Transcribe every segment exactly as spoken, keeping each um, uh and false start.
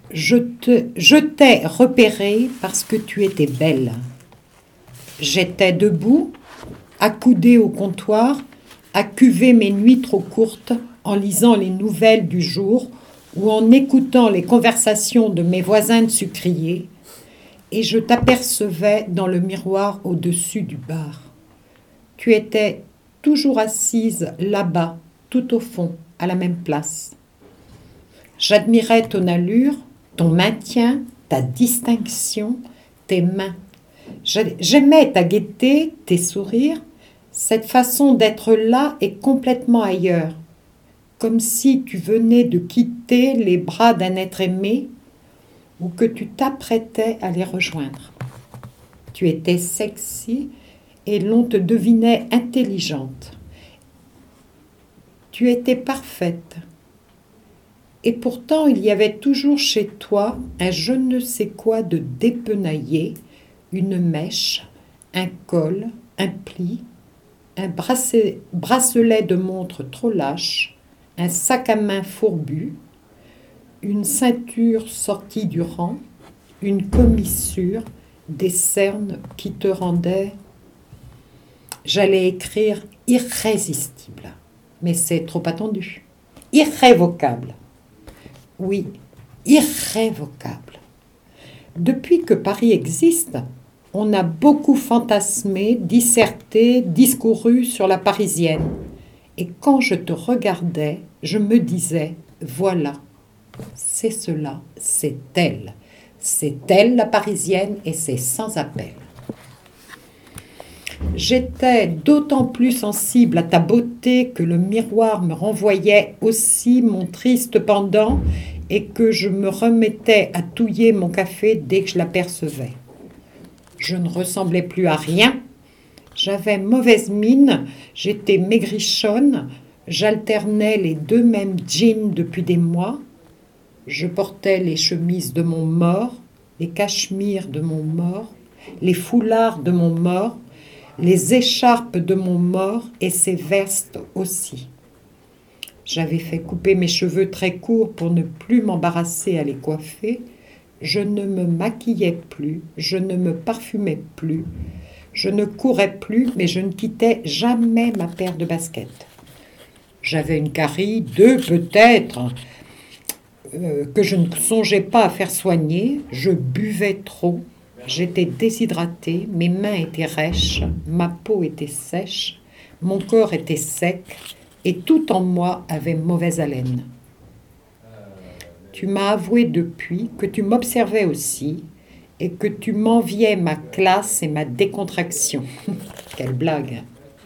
Je te, je t'ai repérée parce que tu étais belle. J'étais debout, accoudée au comptoir, à cuver mes nuits trop courtes en lisant les nouvelles du jour ou en écoutant les conversations de mes voisins de sucrier, et je t'apercevais dans le miroir au-dessus du bar. Tu étais toujours assise là-bas, tout au fond, à la même place. J'admirais ton allure, ton maintien, ta distinction, tes mains. J'aimais ta gaieté, tes sourires, cette façon d'être là et complètement ailleurs, comme si tu venais de quitter les bras d'un être aimé ou que tu t'apprêtais à les rejoindre. Tu étais sexy et l'on te devinait intelligente. Tu étais parfaite. Et pourtant, il y avait toujours chez toi un je ne sais quoi de dépenaillé, une mèche, un col, un pli, un bracelet, bracelet de montre trop lâche, un sac à main fourbu, une ceinture sortie du rang, une commissure, des cernes qui te rendaient... J'allais écrire irrésistible, mais c'est trop attendu. Irrévocable. Oui, irrévocable. Depuis que Paris existe, on a beaucoup fantasmé, disserté, discouru sur la Parisienne. Et quand je te regardais, je me disais, voilà, c'est cela, c'est elle. C'est elle la Parisienne et c'est sans appel. J'étais d'autant plus sensible à ta beauté que le miroir me renvoyait aussi mon triste pendant et que je me remettais à touiller mon café dès que je l'apercevais. Je ne ressemblais plus à rien. J'avais mauvaise mine, j'étais maigrichonne, j'alternais les deux mêmes jeans depuis des mois. Je portais les chemises de mon mort, les cachemires de mon mort, les foulards de mon mort, les écharpes de mon mort et ses vestes aussi. J'avais fait couper mes cheveux très courts pour ne plus m'embarrasser à les coiffer. Je ne me maquillais plus, je ne me parfumais plus, je ne courais plus, mais je ne quittais jamais ma paire de baskets. J'avais une carie, deux peut-être, euh, que je ne songeais pas à faire soigner. Je buvais trop. J'étais déshydratée, mes mains étaient rêches, ma peau était sèche, mon corps était sec et tout en moi avait mauvaise haleine. Tu m'as avoué depuis que tu m'observais aussi et que tu m'enviais ma classe et ma décontraction. Quelle blague!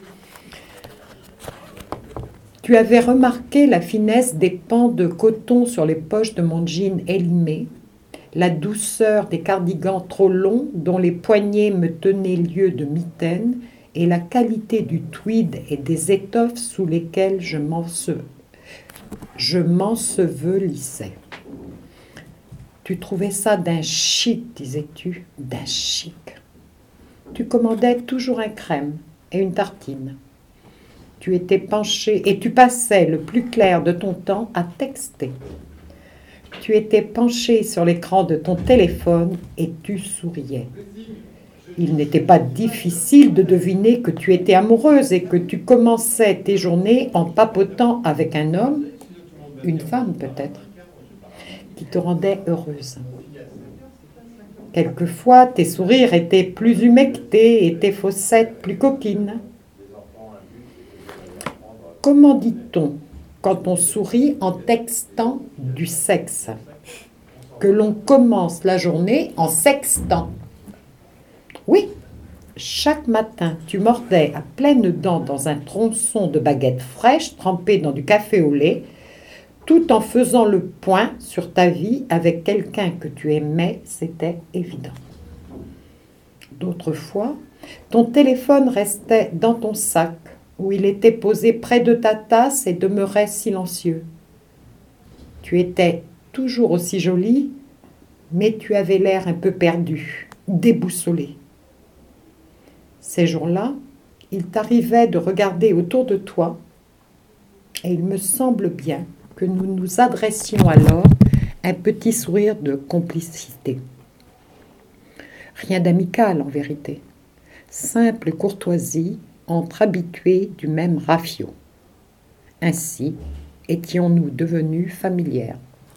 Tu avais remarqué la finesse des pans de coton sur les poches de mon jean élimé, la douceur des cardigans trop longs dont les poignets me tenaient lieu de mitaine et la qualité du tweed et des étoffes sous lesquelles je m'ense... je m'ensevelissais. Tu trouvais ça d'un chic, disais-tu, d'un chic. Tu commandais toujours un crème et une tartine. Tu étais penché et tu passais le plus clair de ton temps à texter. Tu étais penché sur l'écran de ton téléphone et tu souriais. Il n'était pas difficile de deviner que tu étais amoureuse et que tu commençais tes journées en papotant avec un homme, une femme peut-être, qui te rendait heureuse. Quelquefois, tes sourires étaient plus humectés et tes fossettes plus coquines. Comment dit-on quand on sourit en textant du sexe? Que l'on commence la journée en sextant. Oui, chaque matin, tu mordais à pleines dents dans un tronçon de baguette fraîche trempée dans du café au lait, tout en faisant le point sur ta vie avec quelqu'un que tu aimais, c'était évident. D'autres fois, ton téléphone restait dans ton sac, où il était posé près de ta tasse et demeurait silencieux. Tu étais toujours aussi jolie, mais tu avais l'air un peu perdu, déboussolé. Ces jours-là, il t'arrivait de regarder autour de toi, et il me semble bien que nous nous adressions alors un petit sourire de complicité. Rien d'amical en vérité, simple courtoisie entre habitués du même rafio. Ainsi étions-nous devenus familières.